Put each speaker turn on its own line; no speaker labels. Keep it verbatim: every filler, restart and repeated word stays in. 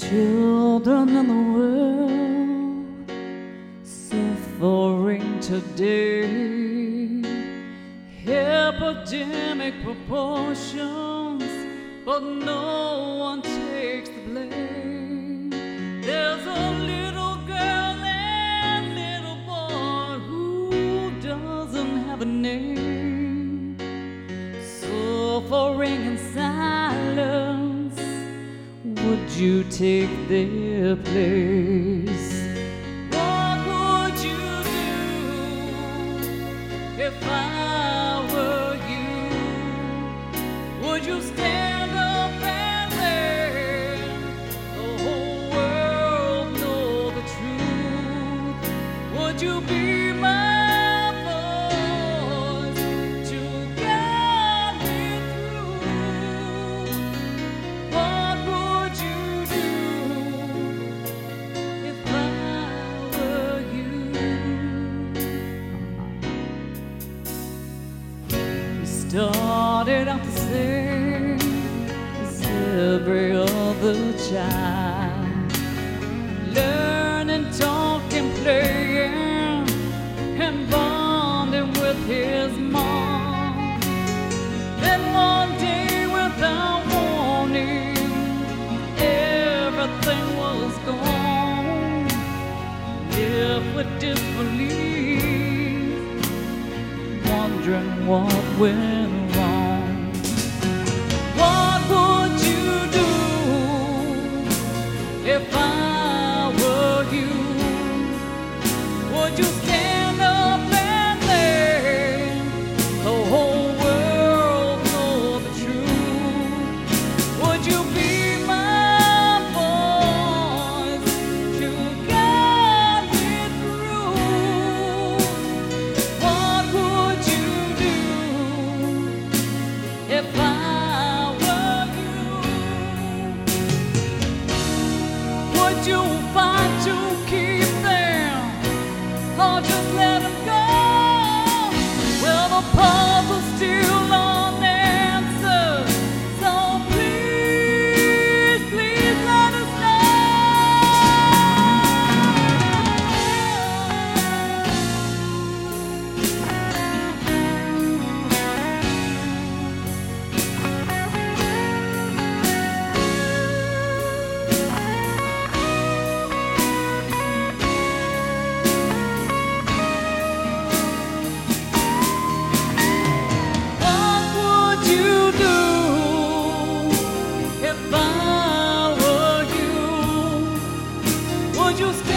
Children in the world suffering today, epidemic proportions, but no one takes the blame. There's a little girl and little boy who doesn't have a name, suffering in silence. Would you take their place? What would you do if I were you? Would you stand up and let the whole world know the truth? Would you be my voice to guide me through? What would you do if I were you? You started out the same as every other child, learning, talking, playing, and bonding with his mom. Then one day, without warning, everything was gone. If with disbelief, wondering what went wrong. What would you do if I were you? Would you stand up and let the whole world know the truth? Would you be my voice to guide me through? What would you do if I were you? Would you fight to keep them, or just let them go? Well, the puzzle's still unanswered, so please, please let us What would you do if I were you? Would you stay